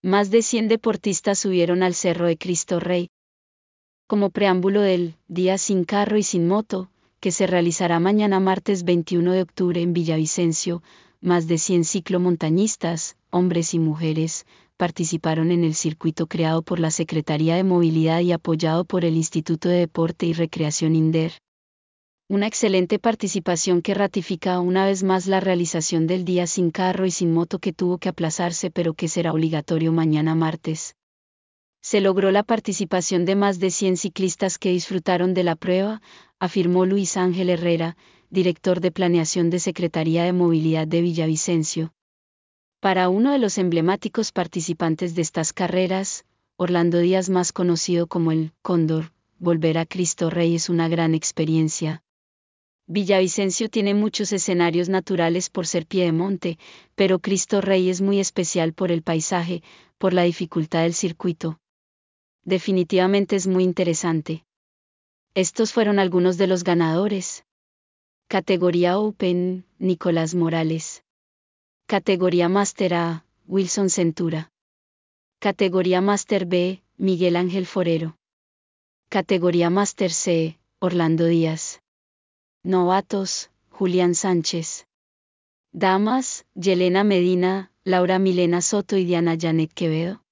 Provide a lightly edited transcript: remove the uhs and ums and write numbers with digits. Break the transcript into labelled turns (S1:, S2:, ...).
S1: Más de 100 deportistas subieron al Cerro de Cristo Rey, como preámbulo del Día sin carro y sin moto, que se realizará mañana martes 21 de octubre en Villavicencio. Más de 100 ciclomontañistas, hombres y mujeres, participaron en el circuito creado por la Secretaría de Movilidad y apoyado por el Instituto de Deporte y Recreación INDER. Una excelente participación que ratifica una vez más la realización del Día sin carro y sin moto que tuvo que aplazarse pero que será obligatorio mañana martes. Se logró la participación de más de 100 ciclistas que disfrutaron de la prueba, afirmó Luis Ángel Herrera, director de Planeación de Secretaría de Movilidad de Villavicencio. Para uno de los emblemáticos participantes de estas carreras, Orlando Díaz, más conocido como el Cóndor, volver a Cristo Rey es una gran experiencia. Villavicencio tiene muchos escenarios naturales por ser piedemonte, pero Cristo Rey es muy especial por el paisaje, por la dificultad del circuito. Definitivamente es muy interesante. Estos fueron algunos de los ganadores. Categoría Open, Nicolás Morales. Categoría Master A, Wilson Centura. Categoría Master B, Miguel Ángel Forero. Categoría Master C, Orlando Díaz. Novatos, Julián Sánchez. Damas, Yelena Medina, Laura Milena Soto y Diana Janet Quevedo.